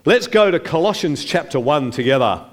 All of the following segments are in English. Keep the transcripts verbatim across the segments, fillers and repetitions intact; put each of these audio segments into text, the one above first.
Let's go to Colossians chapter one together.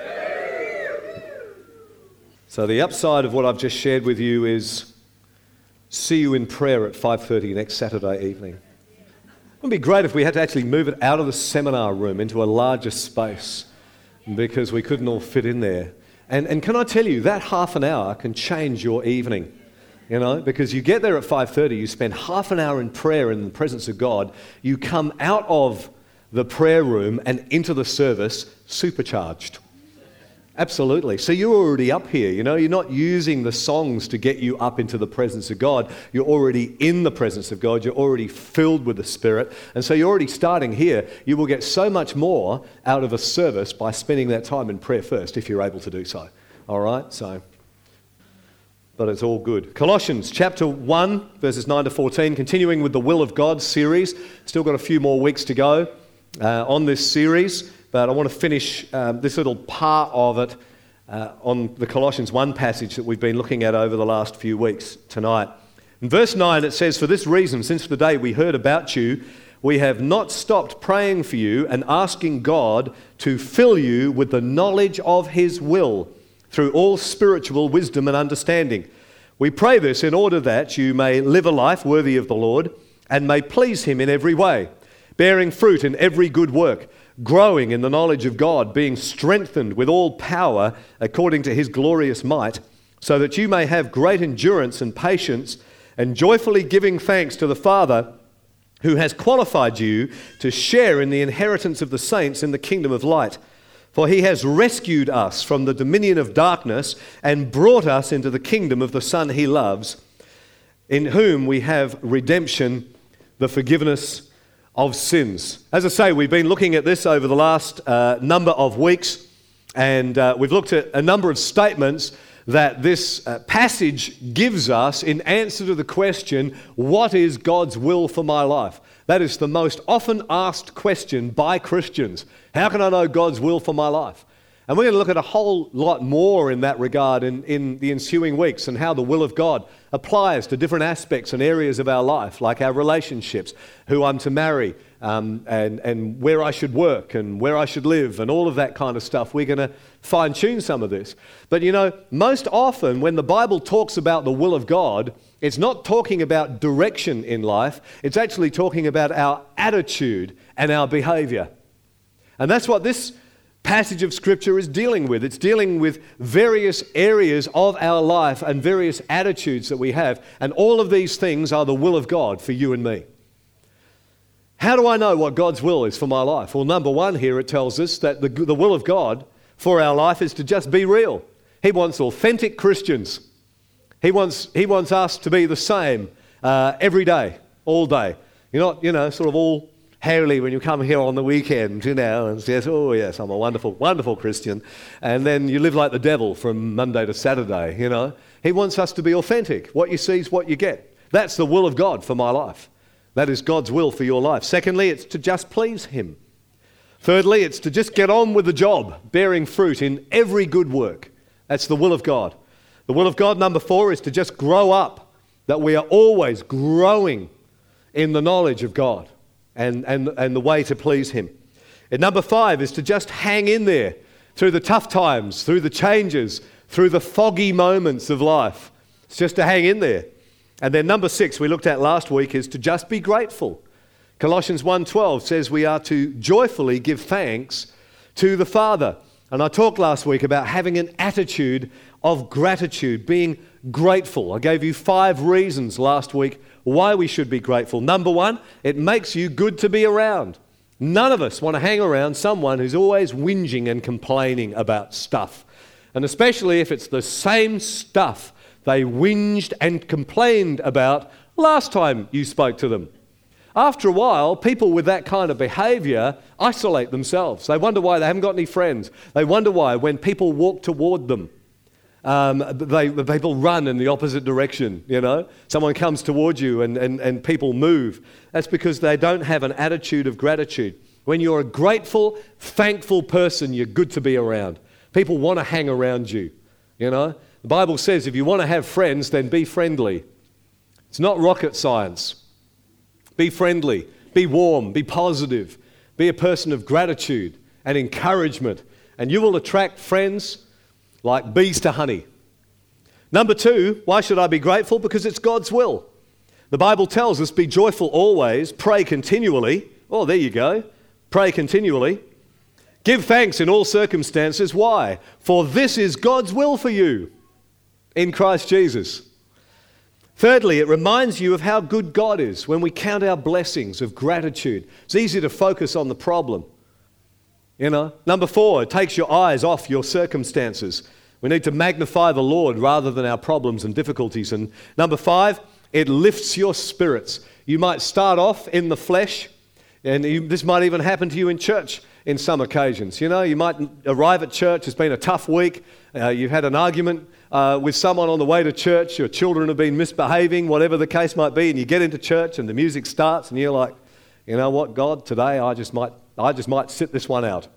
So the upside of what I've just shared with you is see you in prayer at five thirty next Saturday evening. It would be great if we had to actually move it out of the seminar room into a larger space because we couldn't all fit in there. And, and can I tell you, that half an hour can change your evening, you know, because you get there at five thirty, you spend half an hour in prayer in the presence of God, you come out of the prayer room and into the service supercharged. Absolutely. So you're already up here, you know, you're not using the songs to get you up into the presence of God. You're already in the presence of God. You're already filled with the Spirit. And so you're already starting here. You will get so much more out of a service by spending that time in prayer first, if you're able to do so. All right? So, but it's all good. Colossians chapter one, verses nine to fourteen, continuing with the Will of God series. Still got a few more weeks to go uh, on this series. But I want to finish um, this little part of it uh, on the Colossians one passage that we've been looking at over the last few weeks tonight. In verse nine it says, "For this reason, since the day we heard about you, we have not stopped praying for you and asking God to fill you with the knowledge of His will through all spiritual wisdom and understanding. We pray this in order that you may live a life worthy of the Lord and may please Him in every way, bearing fruit in every good work, growing in the knowledge of God, being strengthened with all power according to His glorious might, so that you may have great endurance and patience, and joyfully giving thanks to the Father who has qualified you to share in the inheritance of the saints in the kingdom of light. For He has rescued us from the dominion of darkness and brought us into the kingdom of the Son He loves, in whom we have redemption, the forgiveness of sins." As I say, we've been looking at this over the last uh, number of weeks, and uh, we've looked at a number of statements that this uh, passage gives us in answer to the question, what is God's will for my life? That is the most often asked question by Christians. How can I know God's will for my life? And we're going to look at a whole lot more in that regard in, in the ensuing weeks, and how the will of God applies to different aspects and areas of our life, like our relationships, who I'm to marry, um, and, and where I should work and where I should live, and all of that kind of stuff. We're going to fine-tune some of this. But you know, most often when the Bible talks about the will of God, it's not talking about direction in life. It's actually talking about our attitude and our behavior. And that's what this passage of Scripture is dealing with. It's dealing with various areas of our life and various attitudes that we have. And all of these things are the will of God for you and me. How do I know what God's will is for my life? Well, number one here, it tells us that the, the will of God for our life is to just be real. He wants authentic Christians. He wants, he wants us to be the same uh, every day, all day. You're not, you know, sort of all hairy when you come here on the weekend, you know, and says, oh yes, I'm a wonderful, wonderful Christian. And then you live like the devil from Monday to Saturday, you know. He wants us to be authentic. What you see is what you get. That's the will of God for my life. That is God's will for your life. Secondly, it's to just please Him. Thirdly, it's to just get on with the job, bearing fruit in every good work. That's the will of God. The will of God, number four, is to just grow up, that we are always growing in the knowledge of God. And, and, and the way to please Him. And number five is to just hang in there through the tough times, through the changes, through the foggy moments of life. It's just to hang in there. And then number six, we looked at last week, is to just be grateful. Colossians one twelve says we are to joyfully give thanks to the Father. And I talked last week about having an attitude of gratitude, being grateful. I gave you five reasons last week why we should be grateful. Number one, it makes you good to be around. None of us want to hang around someone who's always whinging and complaining about stuff. And especially if it's the same stuff they whinged and complained about last time you spoke to them. After a while, people with that kind of behavior isolate themselves. They wonder why they haven't got any friends. They wonder why when people walk toward them, Um, they, the people run in the opposite direction, you know. Someone comes towards you and, and, and people move. That's because they don't have an attitude of gratitude. When you're a grateful, thankful person, you're good to be around. People want to hang around you, you know. The Bible says if you want to have friends, then be friendly. It's not rocket science. Be friendly, be warm, be positive. Be a person of gratitude and encouragement, and you will attract friends like bees to honey. Number two, why should I be grateful? Because it's God's will. The Bible tells us, be joyful always, pray continually. Oh, there you go. Pray continually. Give thanks in all circumstances. Why? For this is God's will for you in Christ Jesus. Thirdly, it reminds you of how good God is when we count our blessings of gratitude. It's easy to focus on the problem. You know. Number four, it takes your eyes off your circumstances. We need to magnify the Lord rather than our problems and difficulties. And number five, it lifts your spirits. You might start off in the flesh, and you, this might even happen to you in church in some occasions. You know, you might arrive at church, it's been a tough week, uh, you've had an argument uh, with someone on the way to church, your children have been misbehaving, whatever the case might be, and you get into church and the music starts and you're like, you know what, God, today I just might, I just might sit this one out.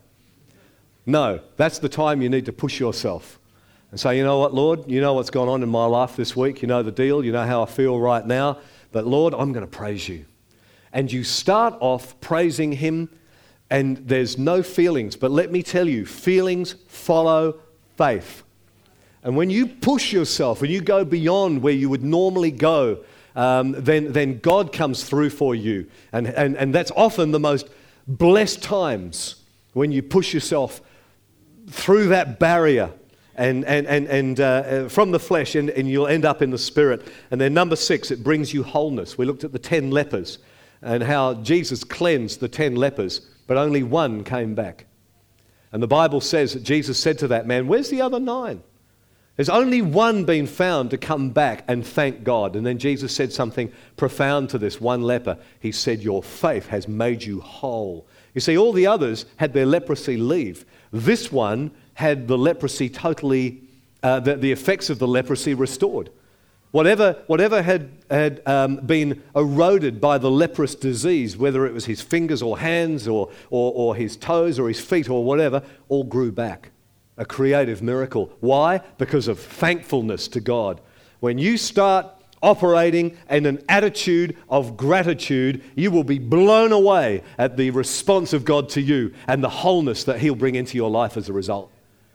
No, that's the time you need to push yourself and say, you know what, Lord, you know what's gone on in my life this week, you know the deal, you know how I feel right now, but Lord, I'm going to praise you. And you start off praising him, and there's no feelings, but let me tell you, feelings follow faith. And when you push yourself, when you go beyond where you would normally go, um, then, then God comes through for you. And, and, and that's often the most blessed times, when you push yourself through that barrier and, and, and, and uh, from the flesh, and, and you'll end up in the spirit. And then number six, it brings you wholeness. We looked at the ten lepers and how Jesus cleansed the ten lepers, but only one came back. And the Bible says that Jesus said to that man, where's the other nine? There's only one been found to come back and thank God. And then Jesus said something profound to this one leper. He said, your faith has made you whole. You see, all the others had their leprosy leave. This one had the leprosy totally, uh, the, the effects of the leprosy restored. Whatever, whatever had, had um, been eroded by the leprous disease, whether it was his fingers or hands or, or, or his toes or his feet or whatever, all grew back. A creative miracle. Why? Because of thankfulness to God. When you start operating in an attitude of gratitude, you will be blown away at the response of God to you and the wholeness that he'll bring into your life as a result.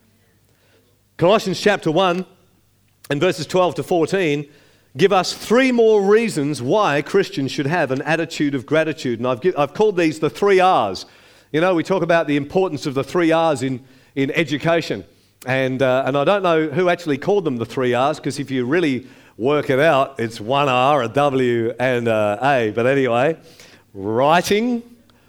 Colossians chapter one and verses twelve to fourteen give us three more reasons why Christians should have an attitude of gratitude. And I've, I've called these the three R's. You know, we talk about the importance of the three R's in, in education. And, uh, and I don't know who actually called them the three R's, because if you really work it out, it's one R, a W, and a A. But anyway, writing,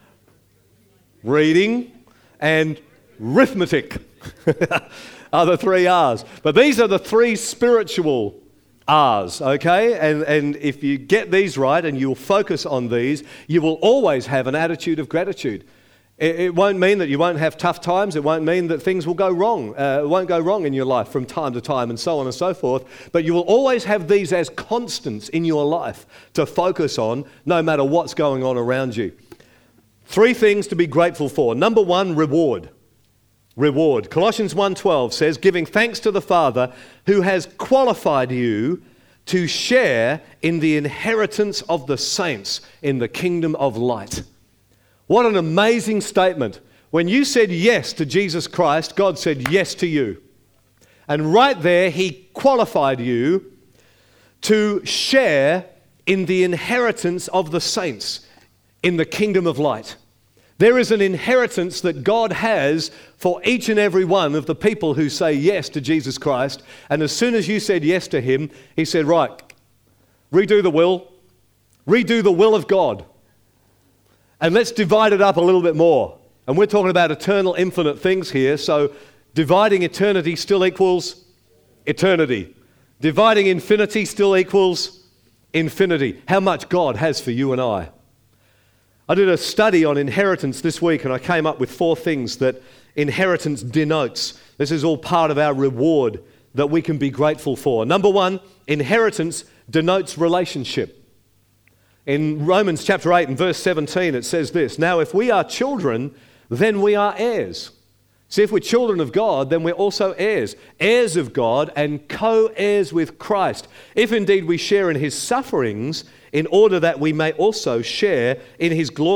reading, and arithmetic are the three R's. But these are the three spiritual R's, okay? And, and if you get these right and you'll focus on these, you will always have an attitude of gratitude. It, it won't mean that you won't have tough times. It won't mean that things will go wrong. Uh, it won't go wrong in your life from time to time and so on and so forth. But you will always have these as constants in your life to focus on no matter what's going on around you. Three things to be grateful for. Number one, reward. Reward. Colossians one twelve says, giving thanks to the Father who has qualified you to share in the inheritance of the saints in the kingdom of light. What an amazing statement. When you said yes to Jesus Christ, God said yes to you. And right there, he qualified you to share in the inheritance of the saints in the kingdom of light. There is an inheritance that God has for each and every one of the people who say yes to Jesus Christ. And as soon as you said yes to him, he said, right, redo the will, redo the will of God. And let's divide it up a little bit more. And we're talking about eternal, infinite things here. So dividing eternity still equals eternity. Dividing infinity still equals infinity. How much God has for you and I. I did a study on inheritance this week, and I came up with four things that inheritance denotes. This is all part of our reward that we can be grateful for. Number one, inheritance denotes relationship. In Romans chapter eight and verse seventeen, it says this, now if we are children, then we are heirs. See, if we're children of God, then we're also heirs. Heirs of God and co-heirs with Christ. If indeed we share in his sufferings, in order that we may also share in his glory.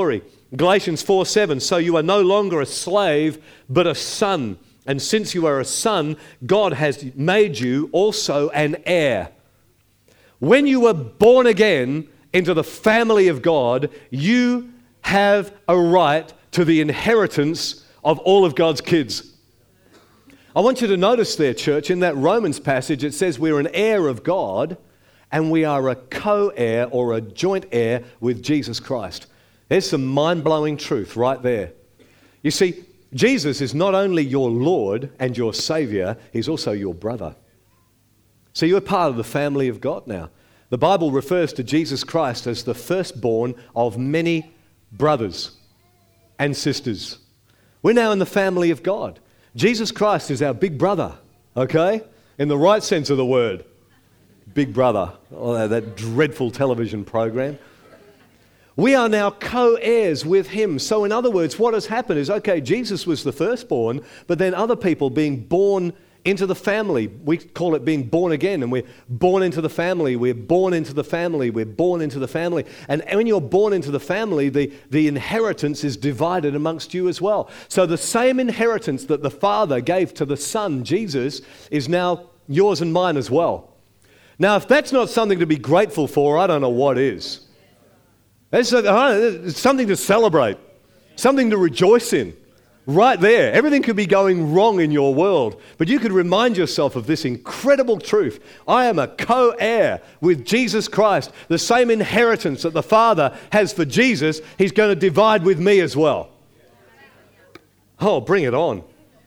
Galatians four seven, so you are no longer a slave, but a son. And since you are a son, God has made you also an heir. When you were born again into the family of God, you have a right to the inheritance of all of God's kids. I want you to notice there, church, in that Romans passage, it says we're an heir of God and we are a co-heir or a joint heir with Jesus Christ. There's some mind-blowing truth right there. You see, Jesus is not only your Lord and your Savior, He's also your brother. So you're part of the family of God now. The Bible refers to Jesus Christ as the firstborn of many brothers and sisters. We're now in the family of God. Jesus Christ is our big brother, okay? In the right sense of the word. Big Brother, oh, that dreadful television program. We are now co-heirs with Him. So in other words, what has happened is, okay, Jesus was the firstborn, but then other people being born into the family. We call it being born again, and we're born into the family, we're born into the family, we're born into the family. And when you're born into the family, the, the inheritance is divided amongst you as well. So the same inheritance that the Father gave to the Son, Jesus, is now yours and mine as well. Now, if that's not something to be grateful for, I don't know what is. It's, it's something to celebrate, something to rejoice in. Right there. Everything could be going wrong in your world, but you could remind yourself of this incredible truth. I am a co-heir with Jesus Christ. The same inheritance that the Father has for Jesus, He's going to divide with me as well. Oh, bring it on.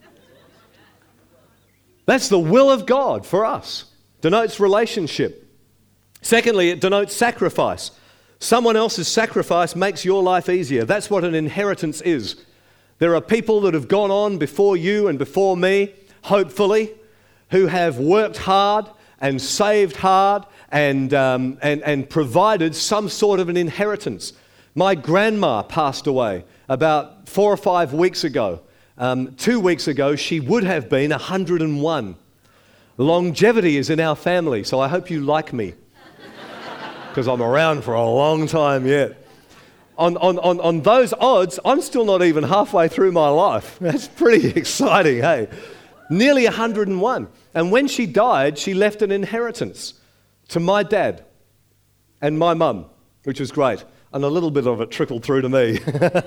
That's the will of God for us. Denotes relationship. Secondly, it denotes sacrifice. Someone else's sacrifice makes your life easier. That's what an inheritance is. There are people that have gone on before you and before me, hopefully, who have worked hard and saved hard and, um, and, and provided some sort of an inheritance. My grandma passed away about four or five weeks ago. Um, two weeks ago, she would have been one hundred and one. Longevity is in our family, so I hope you like me, because I'm around for a long time yet. On, on, on, on those odds, I'm still not even halfway through my life. That's pretty exciting, hey? Nearly one hundred and one. And when she died, she left an inheritance to my dad and my mum, which was great. And a little bit of it trickled through to me.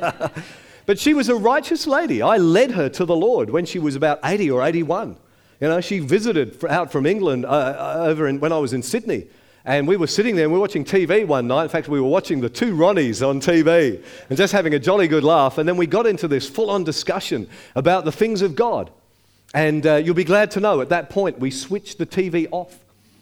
But she was a righteous lady. I led her to the Lord when she was about eighty or eighty-one. You know, she visited out from England uh, over in, when I was in Sydney. And we were sitting there and we were watching T V one night. In fact, we were watching the two Ronnies on T V and just having a jolly good laugh. And then we got into this full-on discussion about the things of God. And uh, you'll be glad to know at that point we switched the T V off.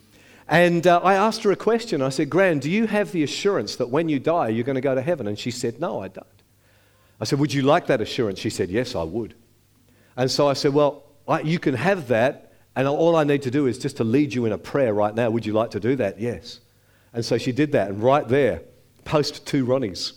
And uh, I asked her a question. I said, Gran, do you have the assurance that when you die you're going to go to heaven? And she said, no, I don't. I said, would you like that assurance? She said, yes, I would. And so I said, well, I, you can have that. And all I need to do is just to lead you in a prayer right now. Would you like to do that? Yes. And so she did that. And right there, post two Ronnies,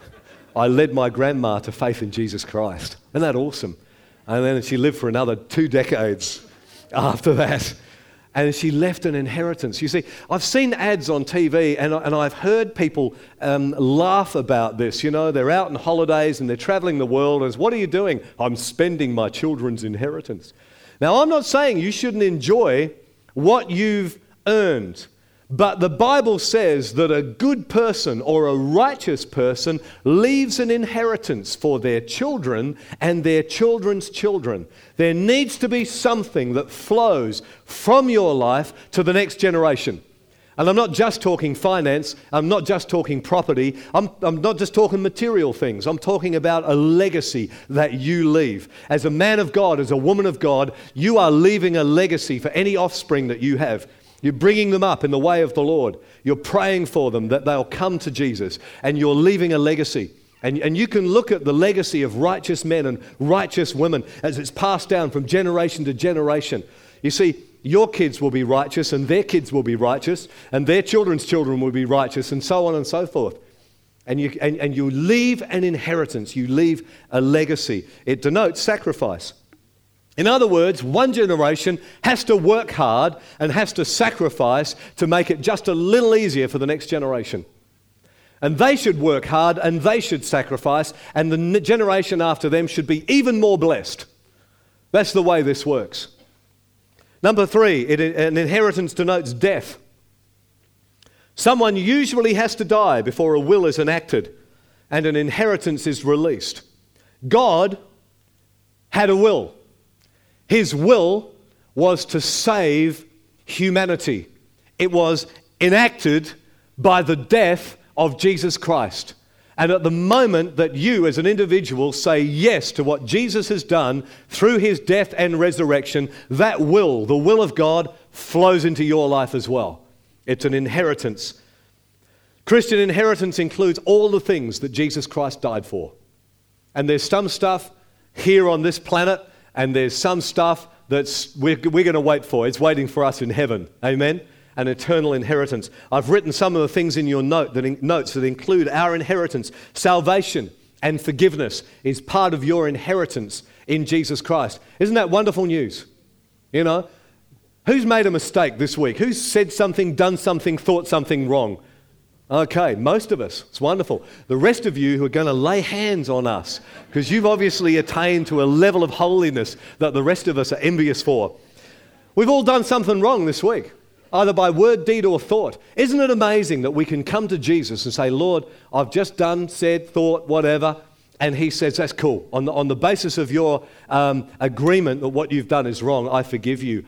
I led my grandma to faith in Jesus Christ. Isn't that awesome? And then she lived for another two decades after that. And she left an inheritance. You see, I've seen ads on T V and, and I've heard people um, laugh about this. You know, they're out on holidays and they're traveling the world. And what are you doing? I'm spending my children's inheritance. Now, I'm not saying you shouldn't enjoy what you've earned, but the Bible says that a good person or a righteous person leaves an inheritance for their children and their children's children. There needs to be something that flows from your life to the next generation. And I'm not just talking finance, I'm not just talking property, I'm, I'm not just talking material things, I'm talking about a legacy that you leave. As a man of God, as a woman of God, you are leaving a legacy for any offspring that you have. You're bringing them up in the way of the Lord. You're praying for them that they'll come to Jesus, and you're leaving a legacy. And, and you can look at the legacy of righteous men and righteous women as it's passed down from generation to generation. You see, your kids will be righteous and their kids will be righteous and their children's children will be righteous and so on and so forth. And you, and, and you leave an inheritance, you leave a legacy. It denotes sacrifice. In other words, one generation has to work hard and has to sacrifice to make it just a little easier for the next generation. And they should work hard and they should sacrifice, and the generation after them should be even more blessed. That's the way this works. Number three, it, an inheritance denotes death. Someone usually has to die before a will is enacted and an inheritance is released. God had a will. His will was to save humanity. It was enacted by the death of Jesus Christ. And at the moment that you as an individual say yes to what Jesus has done through his death and resurrection, that will, the will of God, flows into your life as well. It's an inheritance. Christian inheritance includes all the things that Jesus Christ died for. And there's some stuff here on this planet, and there's some stuff that's we're, we're going to wait for. It's waiting for us in heaven. Amen? An eternal inheritance. I've written some of the things in your note that in, notes that include our inheritance. Salvation and forgiveness is part of your inheritance in Jesus Christ. Isn't that wonderful news? You know, who's made a mistake this week? Who's said something, done something, thought something wrong? Okay, most of us. It's wonderful. The rest of you who are going to lay hands on us because you've obviously attained to a level of holiness that the rest of us are envious for. We've all done something wrong this week, either by word, deed, or thought. Isn't it amazing that we can come to Jesus and say, Lord, I've just done, said, thought, whatever, and he says, that's cool. On the, on the basis of your um, agreement that what you've done is wrong, I forgive you.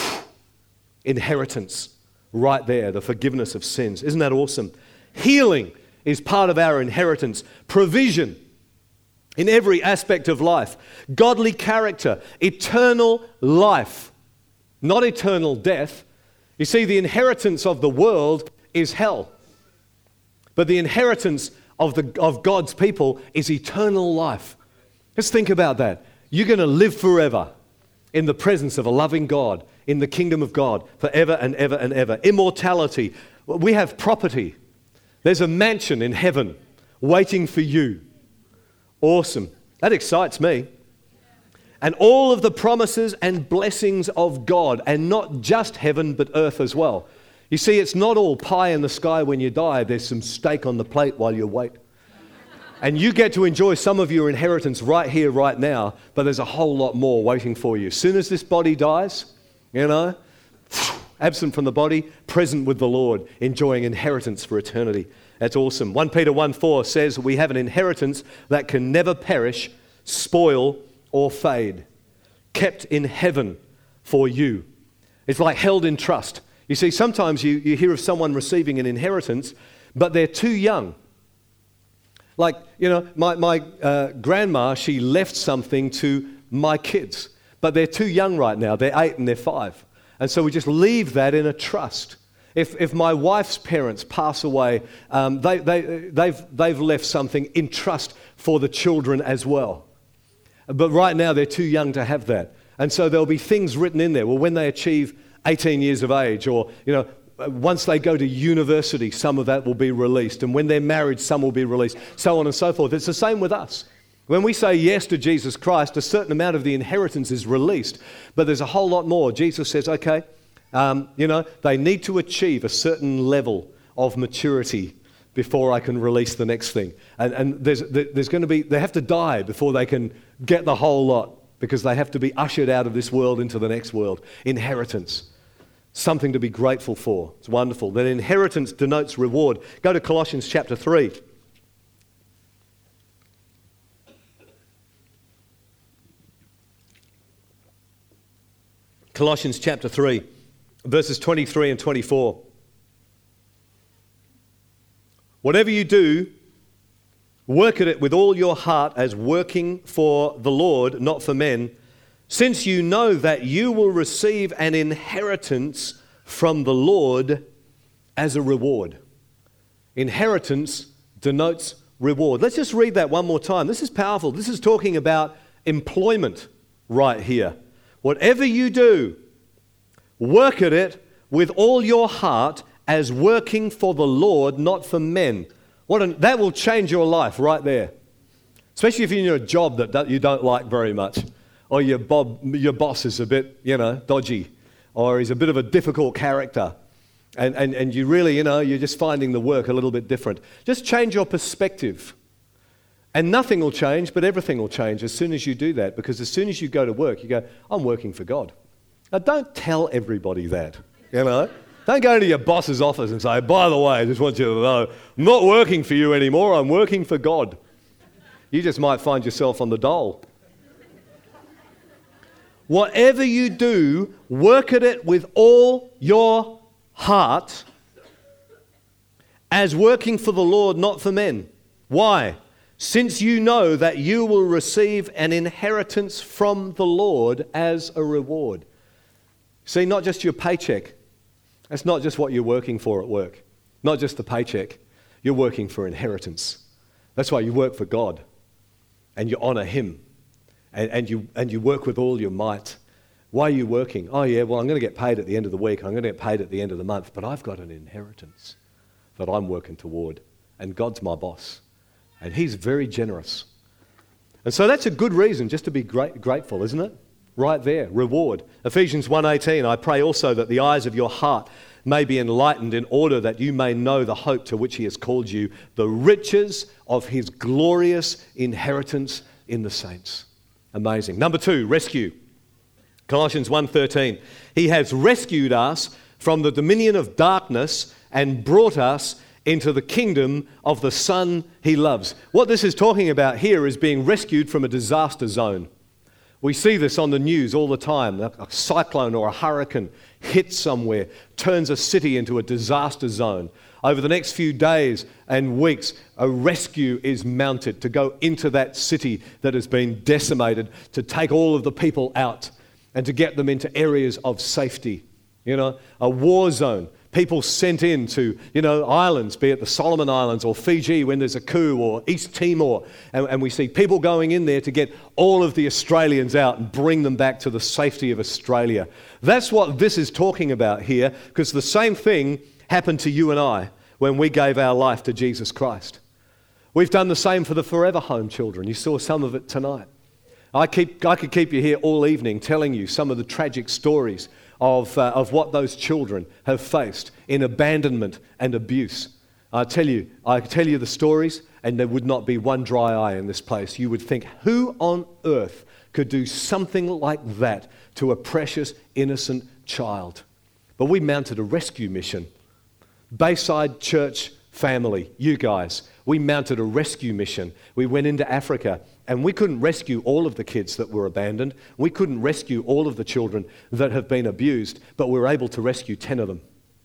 Inheritance right there, the forgiveness of sins. Isn't that awesome? Healing is part of our inheritance. Provision in every aspect of life. Godly character. Eternal life. Not eternal death. You see, the inheritance of the world is hell. But the inheritance of, the, of God's people is eternal life. Let's think about that. You're going to live forever in the presence of a loving God, in the kingdom of God, forever and ever and ever. Immortality. We have property. There's a mansion in heaven waiting for you. Awesome. That excites me. And all of the promises and blessings of God, and not just heaven, but earth as well. You see, it's not all pie in the sky when you die. There's some steak on the plate while you wait. And you get to enjoy some of your inheritance right here, right now, but there's a whole lot more waiting for you. As soon as this body dies, you know, absent from the body, present with the Lord, enjoying inheritance for eternity. That's awesome. First Peter one four says we have an inheritance that can never perish, spoil, or fade, kept in heaven for you. It's like held in trust. You see, sometimes you, you hear of someone receiving an inheritance, but they're too young. Like, you know, my, my uh, grandma, she left something to my kids, but they're too young right now. They're eight and they're five. And so we just leave that in a trust. If if my wife's parents pass away, um, they, they, they've, they've left something in trust for the children as well. But right now they're too young to have that. And so there'll be things written in there. Well, when they achieve eighteen years of age, or, you know, once they go to university, some of that will be released. And when they're married, some will be released, so on and so forth. It's the same with us. When we say yes to Jesus Christ, a certain amount of the inheritance is released, but there's a whole lot more. Jesus says, okay, um, you know, they need to achieve a certain level of maturity before I can release the next thing. And, and there's, there's going to be, they have to die before they can get the whole lot, because they have to be ushered out of this world into the next world. Inheritance. Something to be grateful for. It's wonderful. That inheritance denotes reward. Go to Colossians chapter three. Colossians chapter three, verses twenty-three and twenty-four. Whatever you do, work at it with all your heart as working for the Lord, not for men, since you know that you will receive an inheritance from the Lord as a reward. Inheritance denotes reward. Let's just read that one more time. This is powerful. This is talking about employment right here. Whatever you do, work at it with all your heart as working for the Lord, not for men. What an, that will change your life right there. Especially if you're in a job that you don't like very much, or your, bob, your boss is a bit, you know, dodgy, or he's a bit of a difficult character. And, and, and you really, you know, you're just finding the work a little bit different. Just change your perspective. And nothing will change, but everything will change as soon as you do that. Because as soon as you go to work, you go, I'm working for God. Now, don't tell everybody that, you know. Don't go to your boss's office and say, by the way, I just want you to know, I'm not working for you anymore, I'm working for God. You just might find yourself on the dole. Whatever you do, work at it with all your heart as working for the Lord, not for men. Why? Since you know that you will receive an inheritance from the Lord as a reward. See, not just your paycheck. That's not just what you're working for at work. Not just the paycheck. You're working for inheritance. That's why you work for God. And you honor Him. And, and, you, and you work with all your might. Why are you working? Oh yeah, well I'm going to get paid at the end of the week. I'm going to get paid at the end of the month. But I've got an inheritance that I'm working toward. And God's my boss. And He's very generous. And so that's a good reason just to be great, grateful, isn't it? Right there, reward. Ephesians one eighteen, I pray also that the eyes of your heart may be enlightened in order that you may know the hope to which He has called you, the riches of His glorious inheritance in the saints. Amazing. Number two, rescue. Colossians one thirteen, He has rescued us from the dominion of darkness and brought us into the kingdom of the Son He loves. What this is talking about here is being rescued from a disaster zone. We see this on the news all the time. A cyclone or a hurricane hits somewhere, turns a city into a disaster zone. Over the next few days and weeks, a rescue is mounted to go into that city that has been decimated, to take all of the people out and to get them into areas of safety. You know, a war zone. People sent in to, you know, islands, be it the Solomon Islands or Fiji when there's a coup, or East Timor, and, and we see people going in there to get all of the Australians out and bring them back to the safety of Australia. That's what this is talking about here, because the same thing happened to you and I when we gave our life to Jesus Christ. We've done the same for the Forever Home children. You saw some of it tonight. I keep, I could keep you here all evening telling you some of the tragic stories of, uh, of what those children have faced in abandonment and abuse. I tell you, I tell you the stories, and there would not be one dry eye in this place. You would think, who on earth could do something like that to a precious, innocent child? But we mounted a rescue mission. Bayside Church family, you guys, we mounted a rescue mission. We went into Africa, and we couldn't rescue all of the kids that were abandoned. We couldn't rescue all of the children that have been abused, but we were able to rescue ten of them.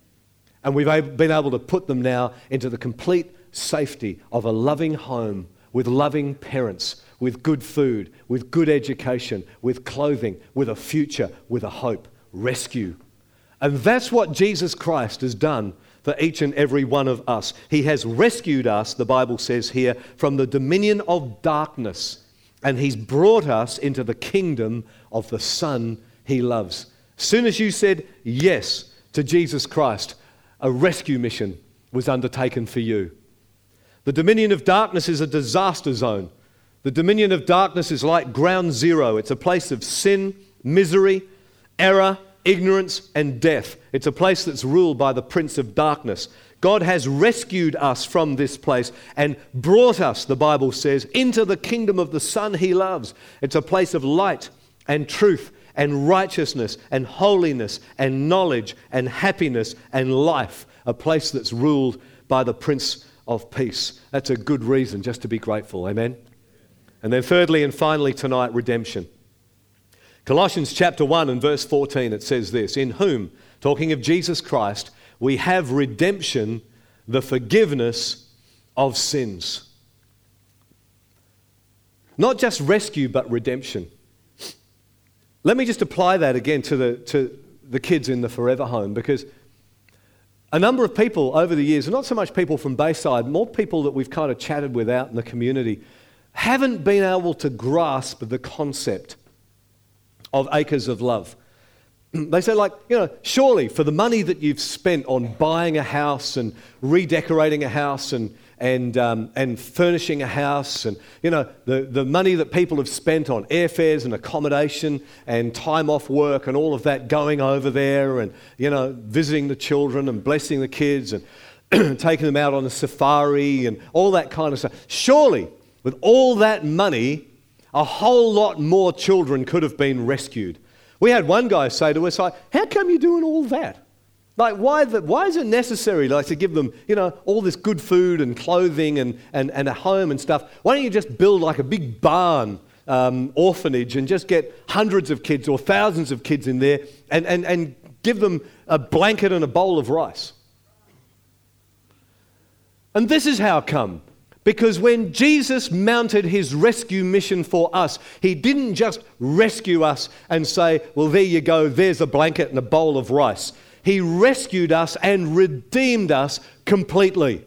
And we've been able to put them now into the complete safety of a loving home with loving parents, with good food, with good education, with clothing, with a future, with a hope. Rescue. And that's what Jesus Christ has done for each and every one of us. He has rescued us, the Bible says here, from the dominion of darkness, and He's brought us into the kingdom of the Son He loves. As soon as you said yes to Jesus Christ, a rescue mission was undertaken for you. The dominion of darkness is a disaster zone. The dominion of darkness is like ground zero. It's a place of sin, misery, error, ignorance, and death. It's a place that's ruled by the prince of darkness. God has rescued us from this place and brought us, the Bible says, into the kingdom of the Son He loves. It's a place of light and truth and righteousness and holiness and knowledge and happiness and life. A place that's ruled by the Prince of Peace. That's a good reason just to be grateful. Amen? And then thirdly and finally tonight, redemption. Colossians chapter one and verse fourteen, it says this, in whom, talking of Jesus Christ, we have redemption, the forgiveness of sins. Not just rescue, but redemption. Let me just apply that again to the, to the kids in the Forever Home, because a number of people over the years, and not so much people from Bayside, more people that we've kind of chatted with out in the community, haven't been able to grasp the concept of Acres of Love. They say, like, you know, surely for the money that you've spent on buying a house and redecorating a house and, and um, and furnishing a house, and you know the, the money that people have spent on airfares and accommodation and time off work and all of that, going over there and you know visiting the children and blessing the kids and taking them out on a safari and all that kind of stuff. Surely, with all that money, a whole lot more children could have been rescued. We had one guy say to us, like, how come you're doing all that? Like, why the, why is it necessary like to give them, you know, all this good food and clothing and, and, and a home and stuff? Why don't you just build like a big barn um, orphanage and just get hundreds of kids or thousands of kids in there and, and, and give them a blanket and a bowl of rice? And this is how come. Because when Jesus mounted his rescue mission for us, he didn't just rescue us and say, well, there you go, there's a blanket and a bowl of rice. He rescued us and redeemed us completely.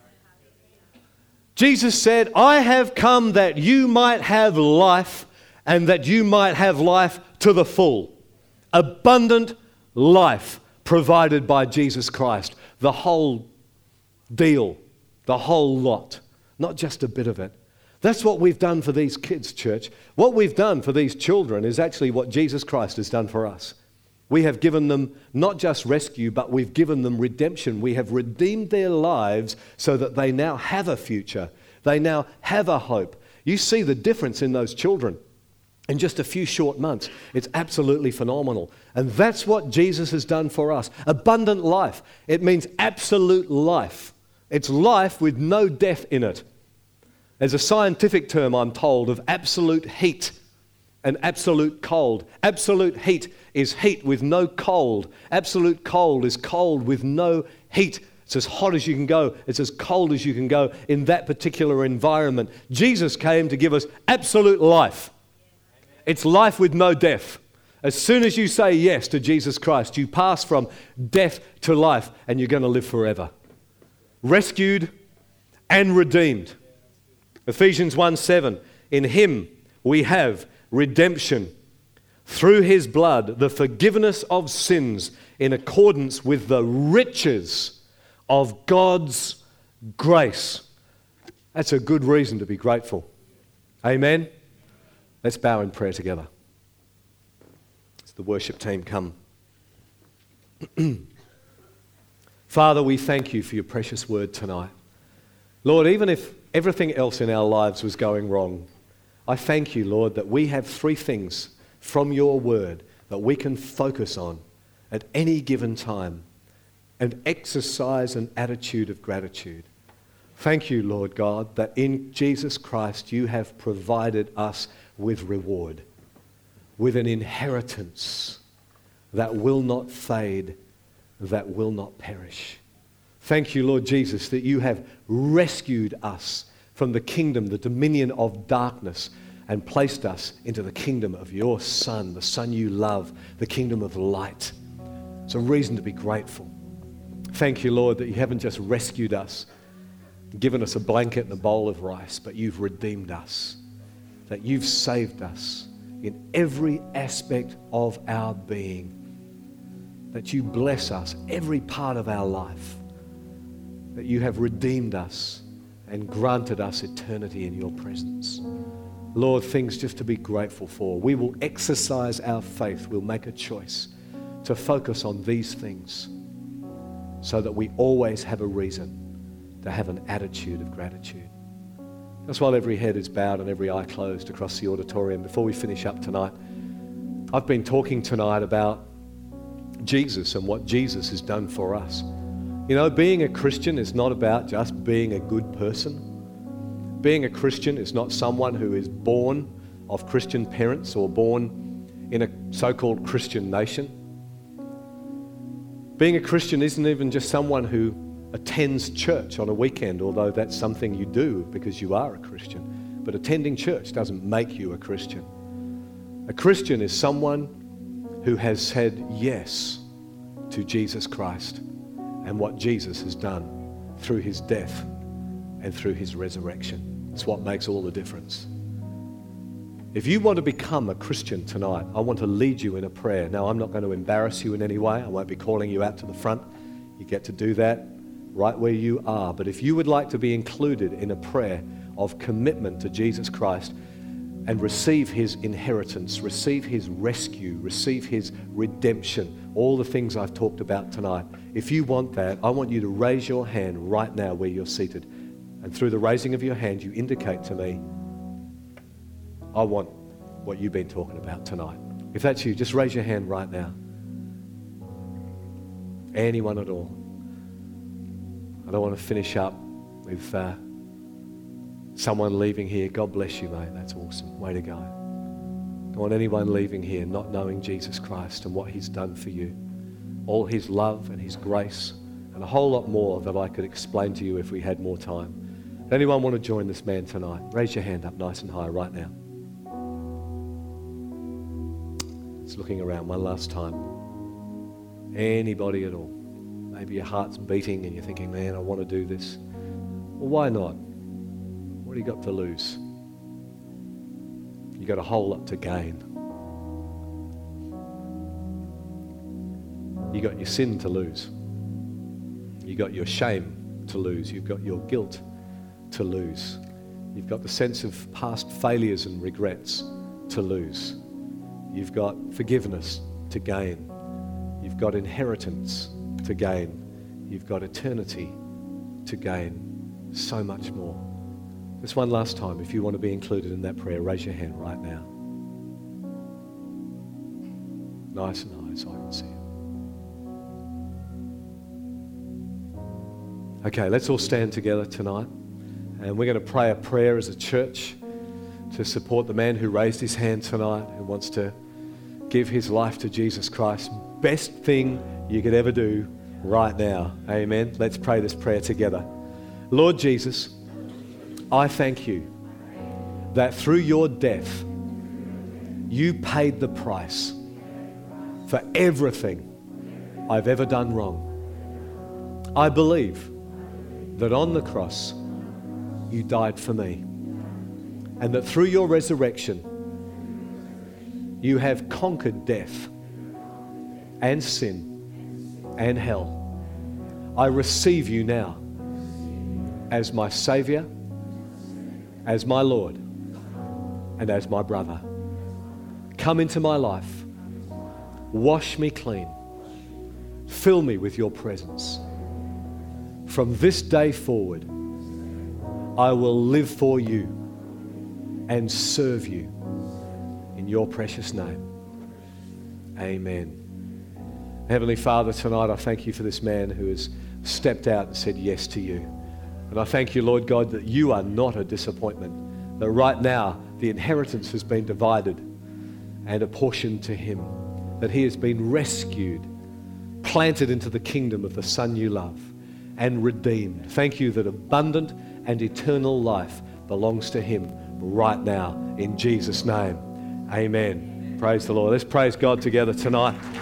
Jesus said, I have come that you might have life and that you might have life to the full. Abundant life provided by Jesus Christ. The whole deal, the whole lot. Not just a bit of it. That's what we've done for these kids, church. What we've done for these children is actually what Jesus Christ has done for us. We have given them not just rescue, but we've given them redemption. We have redeemed their lives so that they now have a future. They now have a hope. You see the difference in those children in just a few short months. It's absolutely phenomenal. And that's what Jesus has done for us. Abundant life. It means absolute life. It's life with no death in it. There's a scientific term, I'm told, of absolute heat and absolute cold. Absolute heat is heat with no cold. Absolute cold is cold with no heat. It's as hot as you can go. It's as cold as you can go in that particular environment. Jesus came to give us absolute life. It's life with no death. As soon as you say yes to Jesus Christ, you pass from death to life and you're going to live forever. Rescued and redeemed. Ephesians one seven, in him we have redemption through his blood, the forgiveness of sins in accordance with the riches of God's grace. That's a good reason to be grateful. Amen? Let's bow in prayer together. As the worship team come. Father, we thank you for your precious word tonight. Lord, even if everything else in our lives was going wrong, I thank you, Lord, that we have three things from your word that we can focus on at any given time and exercise an attitude of gratitude. Thank you, Lord God, that in Jesus Christ you have provided us with reward, with an inheritance that will not fade, that will not perish. Thank you, Lord Jesus, that you have rescued us from the kingdom, the dominion of darkness, and placed us into the kingdom of your Son, the Son you love, the kingdom of light. It's a reason to be grateful. Thank you, Lord, that you haven't just rescued us, given us a blanket and a bowl of rice, but you've redeemed us, that you've saved us in every aspect of our being, that you bless us every part of our life, that you have redeemed us and granted us eternity in your presence. Lord, things just to be grateful for. We will exercise our faith. We'll make a choice to focus on these things so that we always have a reason to have an attitude of gratitude. That's while every head is bowed and every eye closed across the auditorium. Before we finish up tonight, I've been talking tonight about Jesus and what Jesus has done for us. You know, being a Christian is not about just being a good person. Being a Christian is not someone who is born of Christian parents or born in a so-called Christian nation. Being a Christian isn't even just someone who attends church on a weekend, although that's something you do because you are a Christian. But attending church doesn't make you a Christian. A Christian is someone who has said yes to Jesus Christ and what Jesus has done through his death and through his resurrection. It's what makes all the difference. If you want to become a Christian tonight, I want to lead you in a prayer. Now, I'm not going to embarrass you in any way. I won't be calling you out to the front. You get to do that right where you are. But if you would like to be included in a prayer of commitment to Jesus Christ and receive his inheritance, receive his rescue, receive his redemption, all the things I've talked about tonight, if you want that, I want you to raise your hand right now where you're seated. And through the raising of your hand, you indicate to me, I want what you've been talking about tonight. If that's you, just raise your hand right now. Anyone at all. I don't want to finish up with uh, someone leaving here. God bless you, mate. That's awesome. Way to go. Don't want anyone leaving here not knowing Jesus Christ and what he's done for you. All his love and his grace and a whole lot more that I could explain to you if we had more time. Does anyone want to join this man tonight? Raise your hand up nice and high right now. Just looking around one last time. Anybody at all? Maybe your heart's beating and you're thinking, man, I want to do this. Well, why not? What do you got to lose? You got a whole lot to gain. You got your sin to lose. You got your shame to lose. You've got your guilt to lose. You've got the sense of past failures and regrets to lose. You've got forgiveness to gain. You've got inheritance to gain. You've got eternity to gain. So much more. Just one last time, if you want to be included in that prayer, raise your hand right now. Nice and high so I can see it. Okay, let's all stand together tonight. And we're going to pray a prayer as a church to support the man who raised his hand tonight and wants to give his life to Jesus Christ. Best thing you could ever do right now. Amen. Let's pray this prayer together. Lord Jesus, I thank you that through your death, you paid the price for everything I've ever done wrong. I believe that on the cross, you died for me, and that through your resurrection, you have conquered death and sin and hell. I receive you now as my Savior, as my Lord, and as my brother. Come into my life. Wash me clean. Fill me with your presence. From this day forward, I will live for you and serve you in your precious name. Amen. Heavenly Father, tonight I thank you for this man who has stepped out and said yes to you. And I thank you, Lord God, that you are not a disappointment, that right now the inheritance has been divided and apportioned to him, that he has been rescued, planted into the kingdom of the Son you love, and redeemed. Thank you that abundant and eternal life belongs to him right now, in Jesus' name. Amen. Praise the Lord. Let's praise God together tonight.